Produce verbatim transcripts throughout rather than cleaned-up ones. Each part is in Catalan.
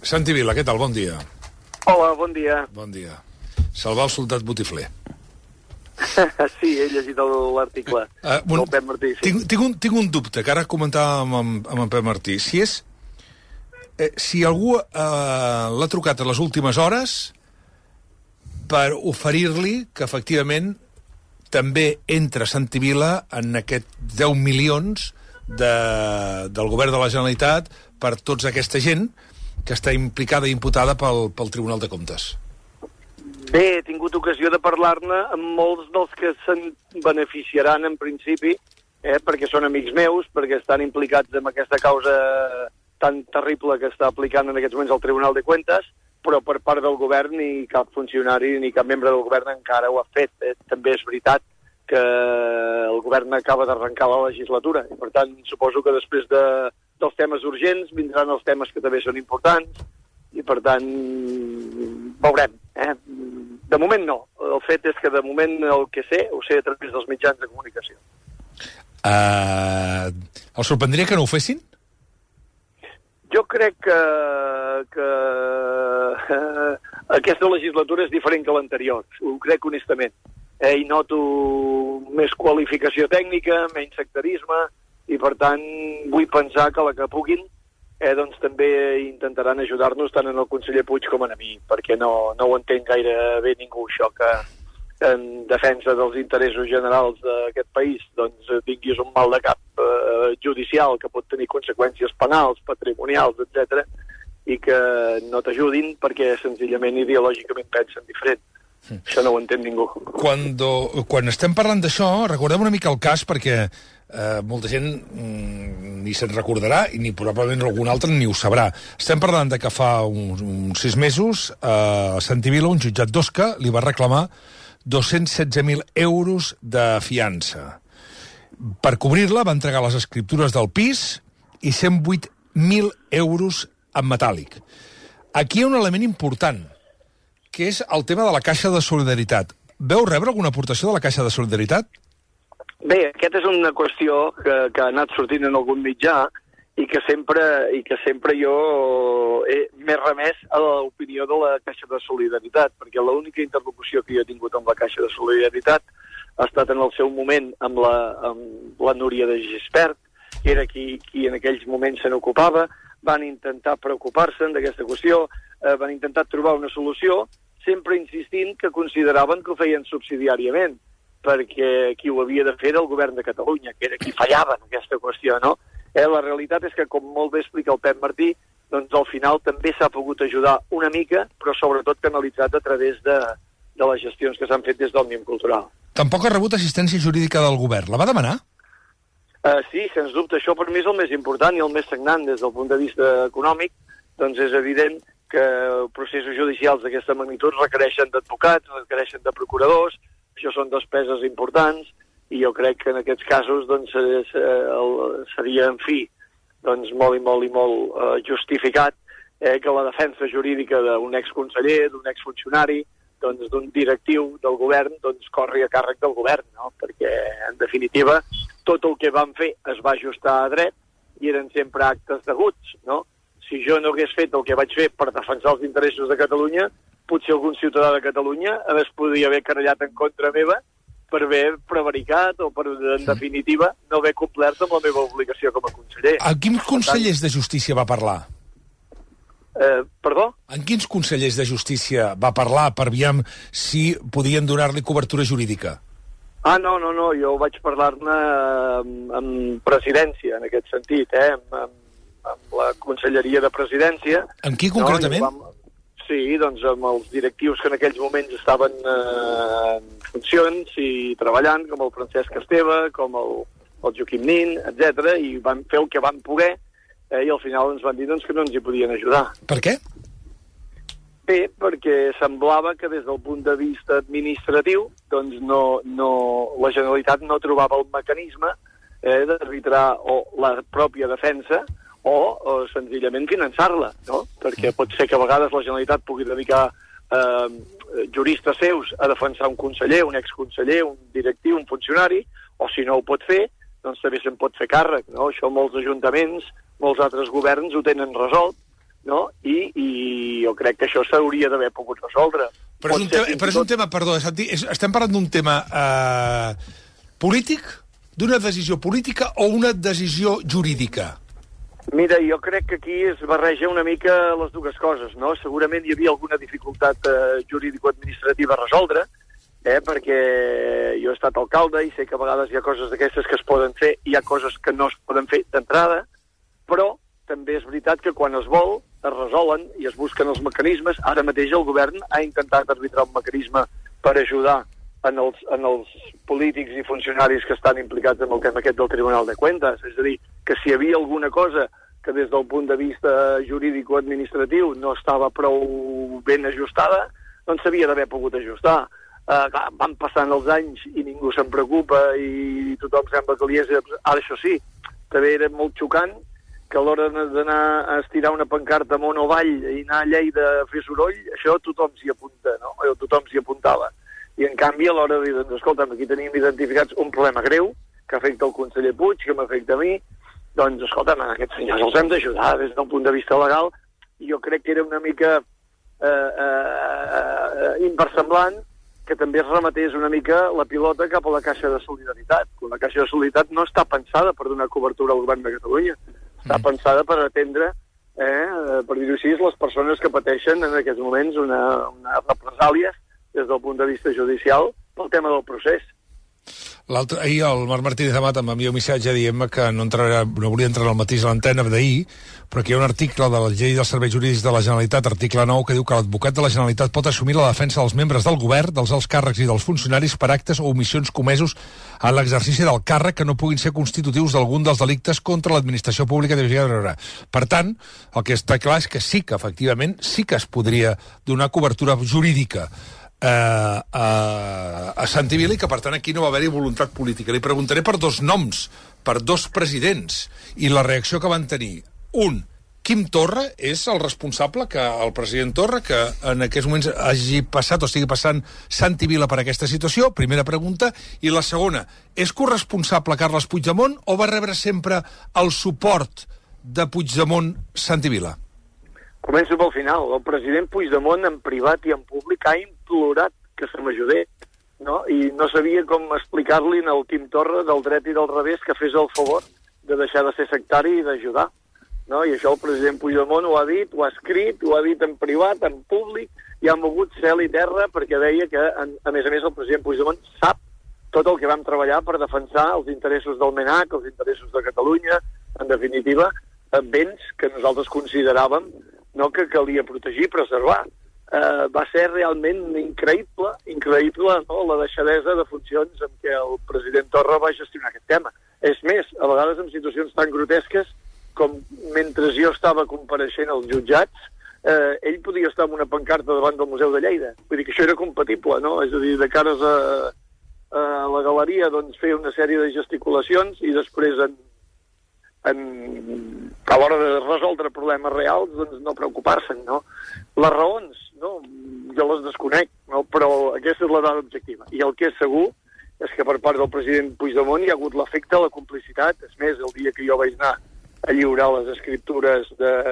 Santi Vila, què tal? Bon dia. Hola, bon dia. Bon dia. Salvar el soldat botifler. Sí, he llegit l'article uh, del Pep Martí. Sí. Tinc, tinc, un, tinc un dubte, que ara comentàvem amb, amb en Pep Martí. Si és... Eh, si algú eh, l'ha trucat a les últimes hores per oferir-li que, efectivament, també entra Santi Vila en aquest deu milions de, del govern de la Generalitat per tots aquesta gent que està implicada i imputada pel, pel Tribunal de Comptes. Bé, he tingut ocasió de parlar-ne amb molts dels que se'n beneficiaran en principi, eh, perquè són amics meus, perquè estan implicats en aquesta causa tan terrible que està aplicant en aquests moments el Tribunal de Comptes, però per part del govern ni cap funcionari ni cap membre del govern encara ho ha fet. Eh? També és veritat que el govern acaba d'arrencar la legislatura, i per tant suposo que després de, dels temes urgents vindran els temes que també són importants, i per tant veurem. Eh? De moment no. El fet és que de moment el que sé, ho sé a través dels mitjans de comunicació. Uh, el sorprendria que no ho fessin? Jo crec que, que uh, aquesta legislatura és diferent que l'anterior, ho crec honestament. Eh, I noto més qualificació tècnica, menys sectarisme, i per tant vull pensar que la que puguin eh, doncs també intentaran ajudar-nos tant en el conseller Puig com en mi, perquè no, no ho entén gaire bé ningú, això que en defensa dels interessos generals d'aquest país doncs tinguis un mal de cap eh, judicial que pot tenir conseqüències penals, patrimonials, etcètera, i que no t'ajudin perquè senzillament ideològicament pensen diferent. Mm. Això no ho entén ningú. Cuando, quan estem parlant d'això, recordem una mica el cas perquè eh, molta gent mm, ni se'n recordarà i ni probablement algun altre ni ho sabrà. Estem parlant de que fa uns, uns sis mesos eh, a Santi Vila, un jutjat d'Osca, li va reclamar dos-cents setze mil euros de fiança. Per cobrir-la va entregar les escriptures del pis i cent vuit mil euros en metàl·lic. Aquí hi ha un element important, que és el tema de la Caixa de Solidaritat. Veu rebre alguna aportació de la Caixa de Solidaritat? Bé, aquesta és una qüestió que, que ha anat sortint en algun mitjà i que sempre, i que sempre jo he, m'he remès a l'opinió de la Caixa de Solidaritat, perquè l'única interlocució que jo he tingut amb la Caixa de Solidaritat ha estat en el seu moment amb la, amb la Núria de Gispert, que era qui, qui en aquells moments se n'ocupava. Van intentar preocupar-se'n d'aquesta qüestió, eh, van intentar trobar una solució, sempre insistint que consideraven que ho feien subsidiàriament, perquè qui ho havia de fer era el govern de Catalunya, que era qui fallava en aquesta qüestió, no? Eh, la realitat és que, com molt bé explica el Pep Martí, doncs al final també s'ha pogut ajudar una mica, però sobretot canalitzat a través de, de les gestions que s'han fet des d'Òmnium Cultural. Tampoc ha rebut assistència jurídica del govern. La va demanar? Uh, sí, sens dubte. Això per mi és el més important i el més sagnant des del punt de vista econòmic. Doncs és evident que processos judicials d'aquesta magnitud requereixen d'advocats, requereixen de procuradors, això són despeses importants, i jo crec que en aquests casos doncs, seria, en fi, doncs, molt i molt i molt eh, justificat eh, que la defensa jurídica d'un exconseller, d'un exfuncionari, doncs, d'un directiu del govern, doncs, corri a càrrec del govern, no? Perquè, en definitiva, tot el que van fer es va ajustar a dret i eren sempre actes deguts, no? Si jo no hagués fet el que vaig fer per defensar els interessos de Catalunya, potser algun ciutadà de Catalunya es podria haver querellat en contra meva per haver prevaricat o per, en definitiva, no haver complert amb la meva obligació com a conseller. A quins consellers de justícia va parlar? Eh, perdó? En quins consellers de justícia va parlar per aviam si podien donar-li cobertura jurídica? Ah, no, no, no, jo vaig parlar-ne amb, amb presidència, en aquest sentit, eh? amb, amb, amb la Conselleria de Presidència. Amb qui concretament? No? Vam, sí, doncs amb els directius que en aquells moments estaven eh, en funcions i treballant, com el Francesc Esteve, com el, el Joaquim Nin, etcètera, i van fer el que van poder, eh, i al final ens van dir doncs, que no ens hi podien ajudar. Per què? Bé, perquè semblava que des del punt de vista administratiu doncs no, no, la Generalitat no trobava el mecanisme eh, d'arbitrar o la pròpia defensa o, o senzillament finançar-la, no? Perquè pot ser que a vegades la Generalitat pugui dedicar eh, juristes seus a defensar un conseller, un exconseller, un directiu, un funcionari, o si no ho pot fer, doncs també se'n pot fer càrrec, no? Això molts ajuntaments, molts altres governs ho tenen resolt, no? I, i jo crec que això s'hauria d'haver pogut resoldre. Però és, un tema, però és un tema, perdó, Santi, és, estem parlant d'un tema eh, polític, d'una decisió política o una decisió jurídica? Mira, jo crec que aquí es barreja una mica les dues coses, no? Segurament hi havia alguna dificultat eh, jurídico-administrativa a resoldre, eh, perquè jo he estat alcalde i sé que a vegades hi ha coses d'aquestes que es poden fer i hi ha coses que no es poden fer d'entrada, però també és veritat que quan es vol es resolen i es busquen els mecanismes. Ara mateix el govern ha intentat arbitrar un mecanisme per ajudar en els, en els polítics i funcionaris que estan implicats en el tema aquest del Tribunal de Cuentas. És a dir, que si hi havia alguna cosa que des del punt de vista jurídico-administratiu no estava prou ben ajustada, doncs s'havia d'haver pogut ajustar. Uh, clar, van passant els anys i ningú se'n preocupa i tothom sembla que li és... Ara, això sí, també era molt xocant que a l'hora d'anar a estirar una pancarta amunt o avall i anar a Lleida a fer soroll, això tothom s'hi apunta, no? O tothom s'hi apuntava. I, en canvi, a l'hora de dir, doncs, escolta'm, aquí tenim identificats un problema greu que afecta el conseller Puig, que m'afecta a mi, doncs, escolta'm, aquests senyors els hem d'ajudar des del punt de vista legal, i jo crec que era una mica eh, eh, inversemblant que també es rematés una mica la pilota cap a la Caixa de Solidaritat. La Caixa de Solidaritat no està pensada per donar cobertura al govern de Catalunya, està mm. pensada per atendre, eh, per dir-ho així, les persones que pateixen en aquests moments una, una represàlies des del punt de vista judicial pel tema del procés. Ahir el Marc Martínez Amat em va enviar un missatge dient que no, entrarà, no volia entrar al mateix a l'antena d'ahir, però que hi ha un article de la llei dels serveis jurídics de la Generalitat, article nou, que diu que l'advocat de la Generalitat pot assumir la defensa dels membres del govern, dels alts càrrecs i dels funcionaris per actes o omissions comesos en l'exercici del càrrec que no puguin ser constitutius d'algun dels delictes contra l'administració pública. Per tant, el que està clar és que sí que, efectivament, sí que es podria donar cobertura jurídica Eh, a, a Santi Vila i que per tant aquí no va haver-hi voluntat política. Li preguntaré per dos noms, per dos presidents i la reacció que van tenir. Un, Quim Torra és el responsable, que el president Torra, que en aquests moments hagi passat o estigui passant Santi Vila per aquesta situació, primera pregunta, i la segona, és corresponsable Carles Puigdemont o va rebre sempre el suport de Puigdemont Santi Vila? Començo pel final. El president Puigdemont en privat i en públic ha implorat que se m'ajudés, no? I no sabia com explicar-li al Quim Torra del dret i del revés que fes el favor de deixar de ser sectari i d'ajudar, no? I això el president Puigdemont ho ha dit, ho ha escrit, ho ha dit en privat, en públic, i ha mogut cel i terra perquè deia que, a més a més, el president Puigdemont sap tot el que vam treballar per defensar els interessos del MENAC, els interessos de Catalunya, en definitiva, béns que nosaltres consideràvem no que calia protegir, preservar. Uh, va ser realment increïble, increïble no? La deixadesa de funcions amb què el president Torra va gestionar aquest tema. És més, a vegades en situacions tan grotesques com mentre jo estava compareixent als jutjats, eh, ell podia estar amb una pancarta davant del Museu de Lleida. Vull dir que això era compatible, no? És a dir, de cares a, a la galeria doncs, fer una sèrie de gesticulacions i després en En, a l'hora de resoldre problemes reals, doncs no preocupar-se'n, no? Les raons, no? Jo les desconec, no? Però aquesta és la dada objectiva. I el que és segur és que per part del president Puigdemont hi ha hagut l'efecte, la complicitat. És més, el dia que jo vaig anar a lliurar les escriptures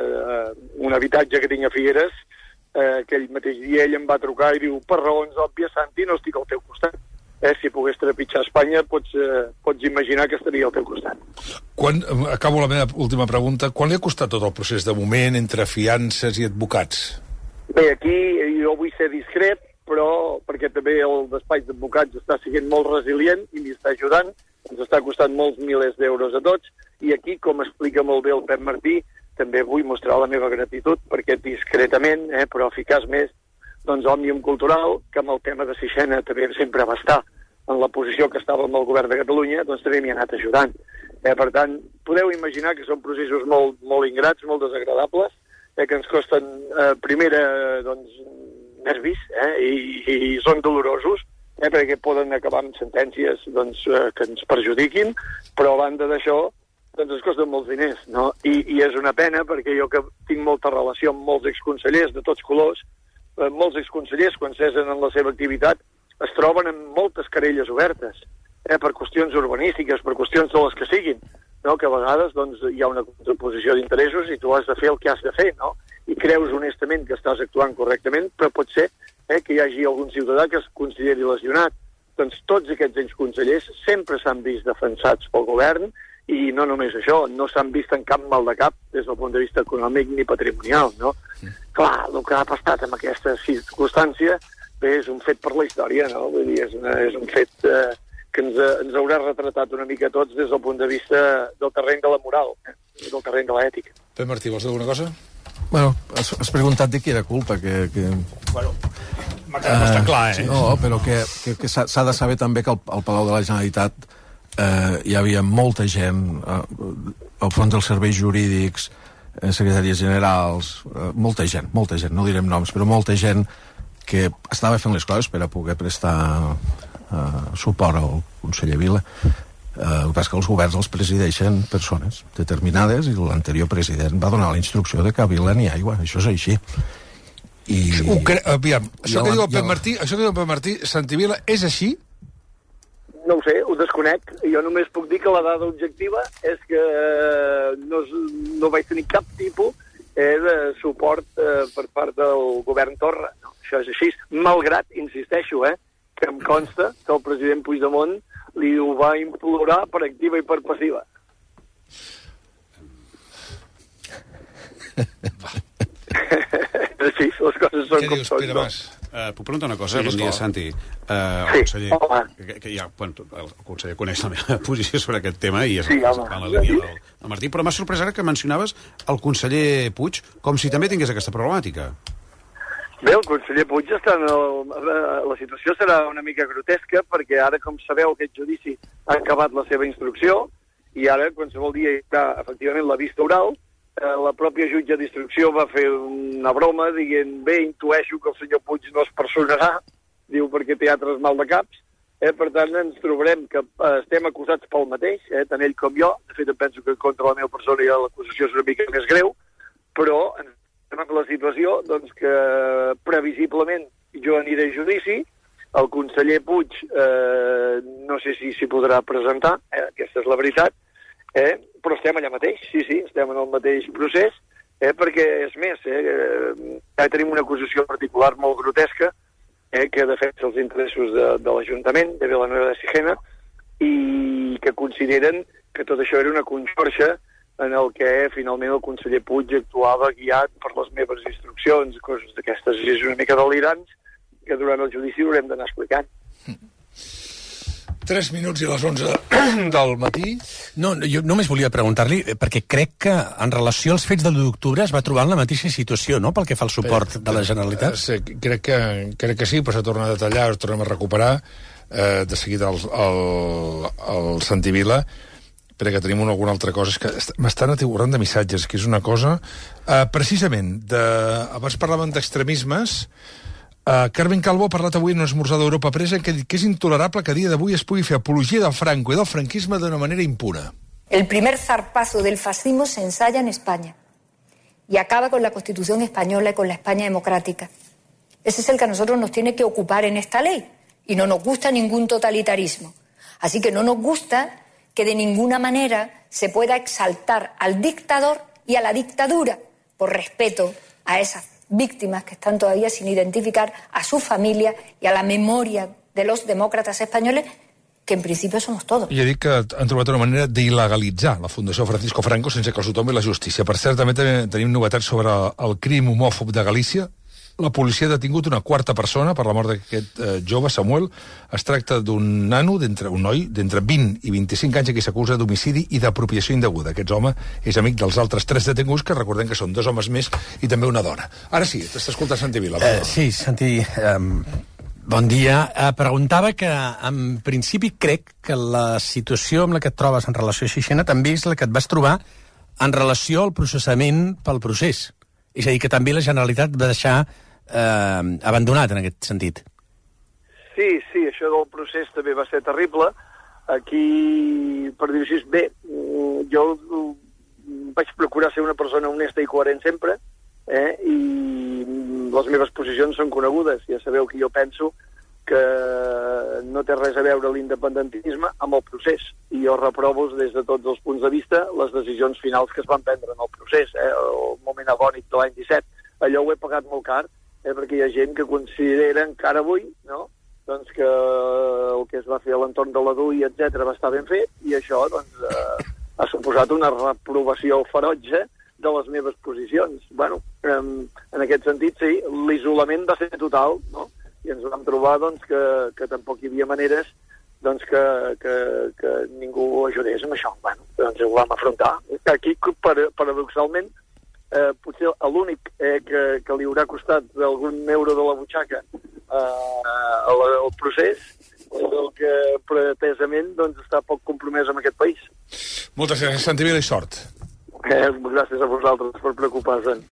d'un habitatge que tinc a Figueres, eh, aquell mateix dia ell em va trucar i diu, per raons òbvies, Santi, no estic al teu costat. Eh, si pogués trepitjar Espanya, pots, eh, pots imaginar que estaria al teu costat. Quan, acabo la meva última pregunta. Quan li ha costat tot el procés de moment entre fiances i advocats? Bé, aquí jo vull ser discret, però perquè també el despatx d'advocats està sent molt resilient i li està ajudant, ens està costant molts milers d'euros a tots, i aquí, com explica molt bé el Pep Martí, també vull mostrar la meva gratitud, perquè discretament, eh, però eficaç més, doncs Òmnium Cultural, que amb el tema de Sixena també sempre va estar en la posició que estava amb el govern de Catalunya, doncs també m'hi ha anat ajudant. Eh, per tant, podeu imaginar que són processos molt, molt ingrats, molt desagradables, eh, que ens costen, eh, primera, doncs, nervis, eh, i, i són dolorosos, eh, perquè poden acabar amb sentències doncs, eh, que ens perjudiquin, però a banda d'això, doncs es costen molts diners, no? I, I és una pena, perquè jo que tinc molta relació amb molts exconsellers de tots colors, molts exconsellers, quan cesen en la seva activitat, es troben amb moltes querelles obertes, eh, per qüestions urbanístiques, per qüestions de les que siguin, no? Que a vegades doncs, hi ha una contraposició d'interessos i tu has de fer el que has de fer, no? i creus honestament que estàs actuant correctament, però pot ser eh, que hi hagi algun ciutadà que es consideri lesionat. Doncs tots aquests consellers sempre s'han vist defensats pel govern i no només això, no s'han vist en cap mal de cap des del punt de vista econòmic ni patrimonial, no? Mm. Clar, el que ha passat en aquesta circumstància bé, és un fet per la història, no? Vull dir, és, una, és un fet eh, que ens, ens haurà retratat una mica tots des del punt de vista del terreny de la moral, eh? Del terreny de l'ètica. Pep Martí, vols dir alguna cosa? Bueno, has, has preguntat de qui era culpa, que... que... Bueno, m'ha quedat bastant clar, eh? No, però que, que, que s'ha de saber també que al, al Palau de la Generalitat eh, hi havia molta gent, eh, al front dels serveis jurídics, eh, secretaries generals, eh, molta gent, molta gent, no direm noms, però molta gent que estava fent les coses per a poder prestar eh, suport al conseller Vila. Eh, el que passa és que els governs els presideixen persones determinades i l'anterior president va donar la instrucció de que a Vila n'hi ha aigua, això és així. I... Ho cre... Aviam, això Jo- que diu el Pep jo- Martí, això que diu el Pep Martí, Santivila, és així? No ho sé, ho desconec. Jo només puc dir que la dada objectiva és que eh, no, es- no vaig tenir cap tipus eh, de suport eh, per part del govern Torra. No? Això és així. Malgrat, insisteixo, eh, que em consta que el president Puigdemont li ho va implorar per activa i per passiva. Sí, les coses són Què com dius, són. Pere no? Mas? Uh, puc preguntar una cosa? Sí, Bon dia, esclar. Santi. Uh, el Sí, conseller, home. que, que ja, bueno, el conseller coneix la meva posició sobre aquest tema i és Sí, va home. en la línia del, del Martí, però m'ha sorprès ara que mencionaves el conseller Puig com si també tingués aquesta problemàtica. Bé, el conseller Puig està en el... La situació serà una mica grotesca perquè ara, com sabeu, aquest judici ha acabat la seva instrucció i ara, qualsevol dia, hi ha efectivament la vista oral. Eh, la pròpia jutge d'instrucció va fer una broma dient, bé, intueixo que el senyor Puig no es personarà, diu perquè té altres mal de caps. Eh, per tant, ens trobarem que eh, estem acusats pel mateix, eh, tant ell com jo. De fet, em penso que contra la meva persona ja l'acusació és una mica més greu, però ens estem en la situació doncs, que previsiblement jo aniré a judici, el conseller Puig eh, no sé si s'hi podrà presentar, eh, aquesta és la veritat, eh, però estem allà mateix, sí, sí, estem en el mateix procés, eh, perquè és més, eh, eh, tenim una acusació particular molt grotesca, eh, que defensa els interessos de, de l'Ajuntament de Vilanova de Sigena i que consideren que tot això era una conxorxa en el que finalment el conseller Puig actuava guiat per les meves instruccions, coses d'aquestes és una mica delirants, que durant el judici haurem d'anar explicant. Tres minuts i les onze del matí. No, jo només volia preguntar-li, eh, perquè crec que en relació als fets de l'u d'octubre es va trobar en la mateixa situació, no?, pel que fa al suport de la Generalitat. Sí, crec que, crec que sí, però s'ha tornat a detallar, ho tornem a recuperar eh, de seguida el, el, el Santivila, perquè tenim una, alguna altra cosa. És que est- m'estan atiborrant de missatges, que és una cosa... Eh, precisament, de, abans parlaven d'extremismes. Uh, Carmen Calvo ha parlat avui en un esmorzar d'Europa Pressa que ha dit que és intolerable que a dia d'avui es pugui fer apologia del Franco i del franquisme d'una manera impune. El primer zarpazo del fascismo se ensaya en España y acaba con la Constitución española y con la España democrática. Ese es el que a nosotros nos tiene que ocupar en esta ley y no nos gusta ningún totalitarismo. Así que no nos gusta que de ninguna manera se pueda exaltar al dictador y a la dictadura por respeto a esas víctimas que están todavía sin identificar, a su familia y a la memoria de los demócratas españoles, que en principio somos todos. I ha dit que han trobat una manera d'il·legalitzar la Fundació Francisco Franco sense que els ho tombi la justícia. Per cert, també tenim novetats sobre el crim homòfob de Galícia. La policia ha detingut una quarta persona per la mort d'aquest eh, jove, Samuel. Es tracta d'un nano, d'entre un noi, d'entre vint i vint-i-cinc anys, que s'acusa d'homicidi i d'apropiació indeguda. Aquest home és amic dels altres tres detinguts, que recordem que són dos homes més i també una dona. Ara sí, t'està escoltant Santi Vila. Eh, sí, Santi, eh, bon dia. Eh, preguntava que, en principi, crec que la situació amb la que et trobes en relació a Xixena també és la que et vas trobar en relació al processament pel procés. És a dir, que també la Generalitat va deixar eh, abandonat en aquest sentit. Sí, sí, això del procés també va ser terrible. Aquí, per dir-ho així, bé, mm, jo mm, vaig procurar ser una persona honesta i coherent sempre, eh? I les meves posicions són conegudes. Ja sabeu que jo penso que no té res a veure l'independentisme amb el procés. I jo reprovo des de tots els punts de vista les decisions finals que es van prendre en el procés, eh? El moment agònic de l'any disset. Allò ho he pagat molt car, eh? Perquè hi ha gent que considera encara avui, no?, doncs que el que es va fer a l'entorn de la D U I, etcètera, va estar ben fet, i això doncs, eh, ha suposat una reprovació ferotge de les meves posicions. Bueno, eh, en aquest sentit, sí, l'isolament va ser total, no?, i ens vam trobar doncs, que, que tampoc hi havia maneres doncs, que, que, que ningú ajudés amb això. Bueno, doncs ho vam afrontar. Aquí, paradoxalment, eh, potser l'únic eh, que, que li haurà costat algun euro de la butxaca eh, al procés és el que pretesament doncs, està poc compromès amb aquest país. Moltes gràcies, Santi Vila, i sort. Eh, gràcies a vosaltres per preocupar-se'n.